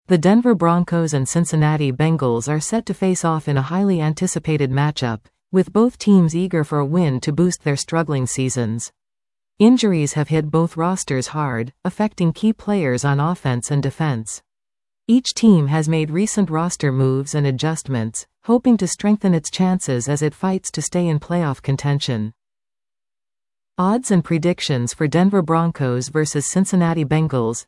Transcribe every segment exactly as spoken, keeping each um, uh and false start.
The Denver Broncos and Cincinnati Bengals are set to face off in a highly anticipated matchup, with both teams eager for a win to boost their struggling seasons. Injuries have hit both rosters hard, affecting key players on offense and defense. Each team has made recent roster moves and adjustments, hoping to strengthen its chances as it fights to stay in playoff contention. Odds and predictions for Denver Broncos versus Cincinnati Bengals.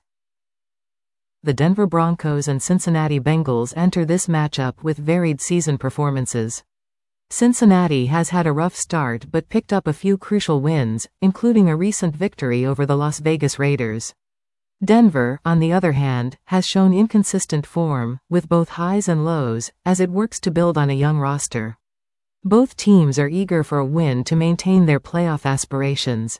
The Denver Broncos and Cincinnati Bengals enter this matchup with varied season performances. Cincinnati has had a rough start but picked up a few crucial wins, including a recent victory over the Las Vegas Raiders. Denver, on the other hand, has shown inconsistent form, with both highs and lows, as it works to build on a young roster. Both teams are eager for a win to maintain their playoff aspirations.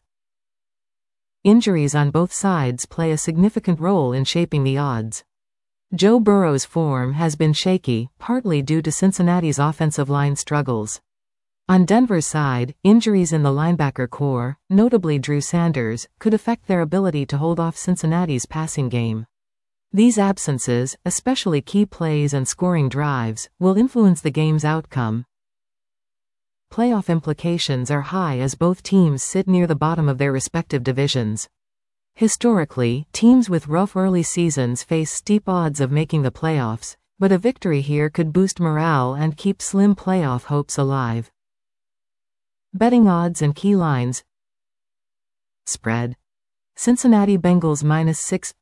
Injuries on both sides play a significant role in shaping the odds. Joe Burrow's form has been shaky, partly due to Cincinnati's offensive line struggles. On Denver's side, injuries in the linebacker core, notably Drew Sanders, could affect their ability to hold off Cincinnati's passing game. These absences, especially key plays and scoring drives, will influence the game's outcome. Playoff implications are high as both teams sit near the bottom of their respective divisions. Historically, teams with rough early seasons face steep odds of making the playoffs, but a victory here could boost morale and keep slim playoff hopes alive. Betting odds and key lines. Spread. Cincinnati Bengals minus six.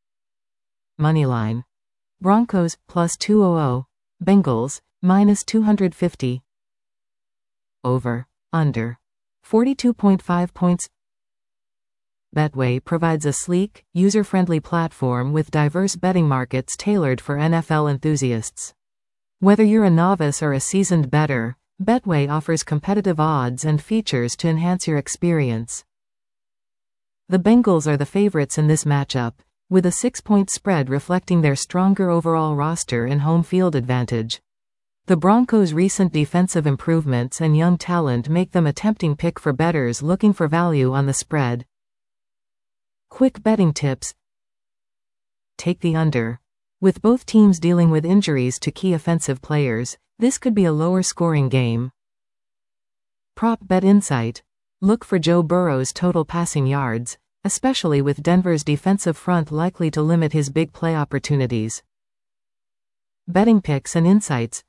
Moneyline. Broncos plus two hundred. Bengals minus two hundred fifty. Over. Under. forty-two point five points. Betway provides a sleek, user-friendly platform with diverse betting markets tailored for N F L enthusiasts. Whether you're a novice or a seasoned bettor, Betway offers competitive odds and features to enhance your experience. The Bengals are the favorites in this matchup, with a six-point spread reflecting their stronger overall roster and home field advantage. The Broncos' recent defensive improvements and young talent make them a tempting pick for bettors looking for value on the spread. Quick betting tips. Take the under. With both teams dealing with injuries to key offensive players, this could be a lower-scoring game. Prop bet insight. Look for Joe Burrow's total passing yards, especially with Denver's defensive front likely to limit his big play opportunities. Betting picks and insights.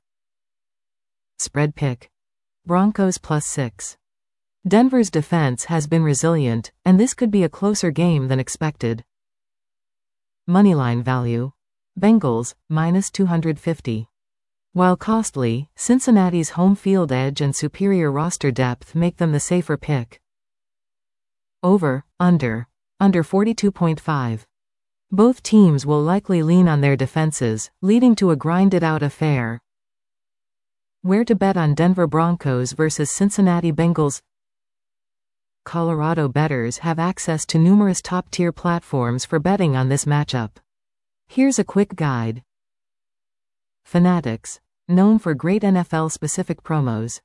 Spread pick. Broncos plus six. Denver's defense has been resilient, and this could be a closer game than expected. Moneyline value. Bengals, minus two hundred fifty. While costly, Cincinnati's home field edge and superior roster depth make them the safer pick. Over, under. Under forty-two point five. Both teams will likely lean on their defenses, leading to a grinded-out affair. Where to bet on Denver Broncos versus Cincinnati Bengals? Colorado bettors have access to numerous top-tier platforms for betting on this matchup. Here's a quick guide. Fanatics, known for great N F L-specific promos.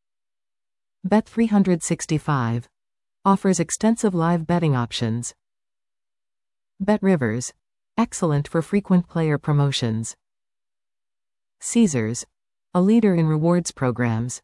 Bet three sixty-five offers extensive live betting options. BetRivers, excellent for frequent player promotions. Caesars, a leader in rewards programs.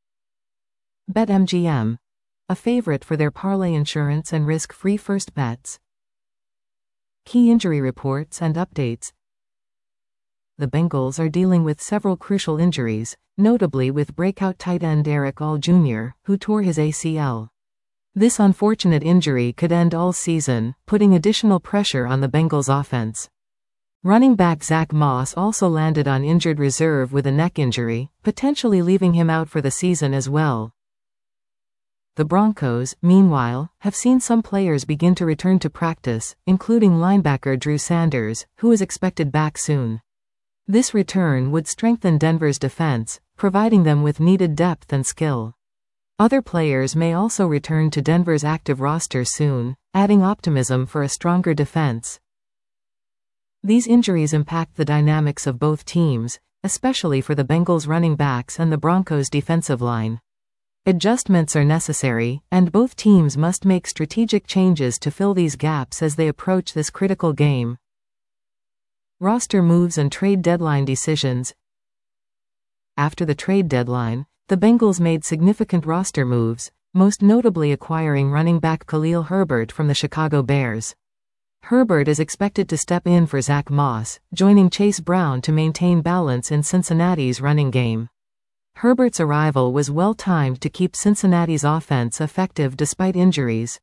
BetMGM, a favorite for their parlay insurance and risk-free first bets. Key injury reports and updates. The Bengals are dealing with several crucial injuries, notably with breakout tight end Erick All Junior, who tore his A C L. This unfortunate injury could end all season, putting additional pressure on the Bengals' offense. Running back Zach Moss also landed on injured reserve with a neck injury, potentially leaving him out for the season as well. The Broncos, meanwhile, have seen some players begin to return to practice, including linebacker Drew Sanders, who is expected back soon. This return would strengthen Denver's defense, providing them with needed depth and skill. Other players may also return to Denver's active roster soon, adding optimism for a stronger defense. These injuries impact the dynamics of both teams, especially for the Bengals running backs and the Broncos defensive line. Adjustments are necessary, and both teams must make strategic changes to fill these gaps as they approach this critical game. Roster moves and trade deadline decisions. After the trade deadline, the Bengals made significant roster moves, most notably acquiring running back Khalil Herbert from the Chicago Bears. Herbert is expected to step in for Zach Moss, joining Chase Brown to maintain balance in Cincinnati's running game. Herbert's arrival was well-timed to keep Cincinnati's offense effective despite injuries.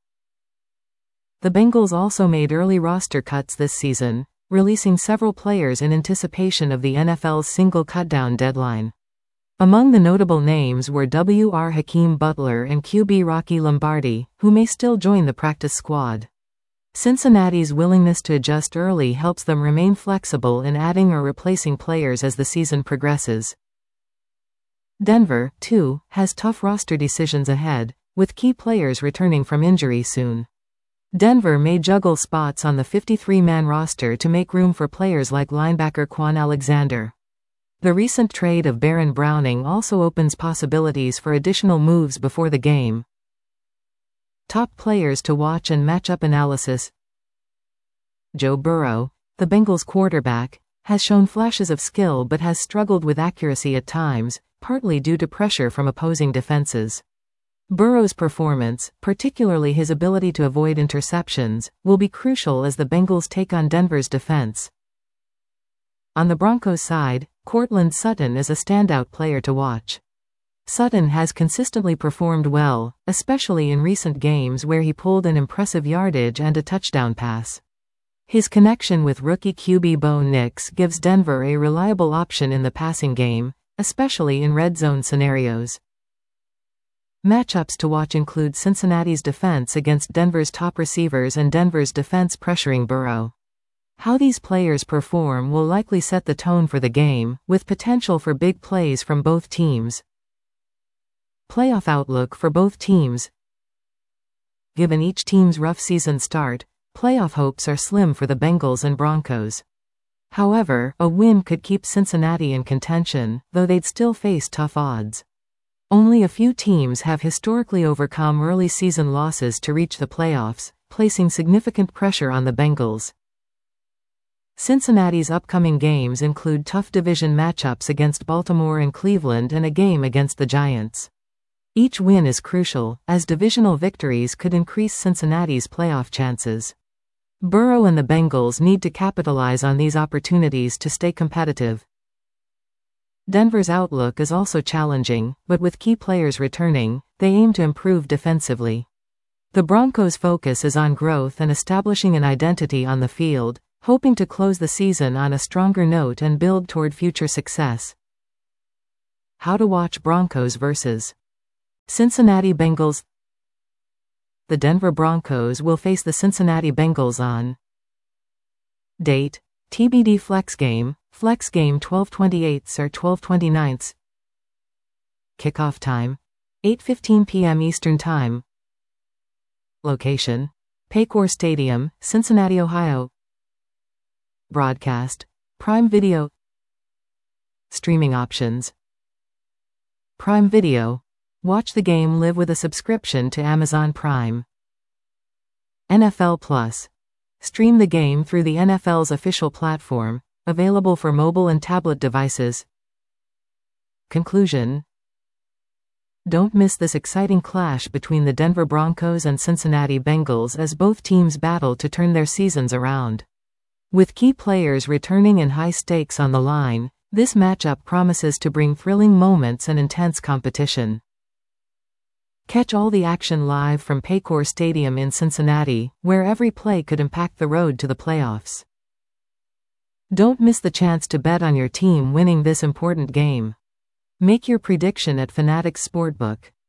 The Bengals also made early roster cuts this season, releasing several players in anticipation of the N F L's single cutdown deadline. Among the notable names were W R Hakeem Butler and Q B Rocky Lombardi, who may still join the practice squad. Cincinnati's willingness to adjust early helps them remain flexible in adding or replacing players as the season progresses. Denver, too, has tough roster decisions ahead, with key players returning from injury soon. Denver may juggle spots on the fifty-three man roster to make room for players like linebacker Quan Alexander. The recent trade of Baron Browning also opens possibilities for additional moves before the game. Top players to watch and matchup analysis. Joe Burrow, the Bengals quarterback, has shown flashes of skill but has struggled with accuracy at times, partly due to pressure from opposing defenses. Burrow's performance, particularly his ability to avoid interceptions, will be crucial as the Bengals take on Denver's defense. On the Broncos side, Courtland Sutton is a standout player to watch. Sutton has consistently performed well, especially in recent games where he pulled an impressive yardage and a touchdown pass. His connection with rookie Q B Bo Nix gives Denver a reliable option in the passing game, especially in red zone scenarios. Matchups to watch include Cincinnati's defense against Denver's top receivers and Denver's defense pressuring Burrow. How these players perform will likely set the tone for the game, with potential for big plays from both teams. Playoff outlook for both teams. Given each team's rough season start, playoff hopes are slim for the Bengals and Broncos. However, a win could keep Cincinnati in contention, though they'd still face tough odds. Only a few teams have historically overcome early season losses to reach the playoffs, placing significant pressure on the Bengals. Cincinnati's upcoming games include tough division matchups against Baltimore and Cleveland and a game against the Giants. Each win is crucial, as divisional victories could increase Cincinnati's playoff chances. Burrow and the Bengals need to capitalize on these opportunities to stay competitive. Denver's outlook is also challenging, but with key players returning, they aim to improve defensively. The Broncos' focus is on growth and establishing an identity on the field, hoping to close the season on a stronger note and build toward future success. How to watch Broncos versus Cincinnati Bengals. The Denver Broncos will face the Cincinnati Bengals on Date: T B D Flex Game, Flex Game twelve twenty-eighths or twelve twenty-ninths. Kickoff time: eight fifteen p m Eastern Time. Location: Paycor Stadium, Cincinnati, Ohio. Broadcast: Prime Video. Streaming options: Prime Video. Watch the game live with a subscription to Amazon Prime. N F L Plus. Stream the game through the N F L's official platform, available for mobile and tablet devices. Conclusion: don't miss this exciting clash between the Denver Broncos and Cincinnati Bengals as both teams battle to turn their seasons around. With key players returning and high stakes on the line, this matchup promises to bring thrilling moments and intense competition. Catch all the action live from Paycor Stadium in Cincinnati, where every play could impact the road to the playoffs. Don't miss the chance to bet on your team winning this important game. Make your prediction at Fanatics Sportbook.